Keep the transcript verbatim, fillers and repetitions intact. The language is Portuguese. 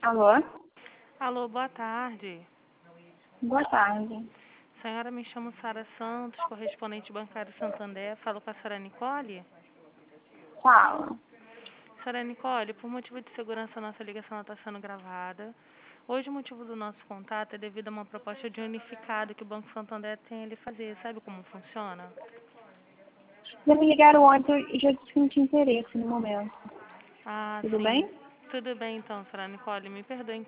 Alô? Alô, boa tarde. Boa tarde. A senhora, me chamo Sara Santos, correspondente bancário Santander. Falo com a senhora Nicole? Fala. Senhora Nicole, por motivo de segurança, nossa ligação está sendo gravada. Hoje o motivo do nosso contato é devido a uma proposta de unificado que o Banco Santander tem a lhe fazer. Sabe como funciona? Já me ligaram ontem e já disse que não tinha interesse no momento. Ah, Tudo sim. bem? Tudo bem então, senhora Nicole. Me perdoe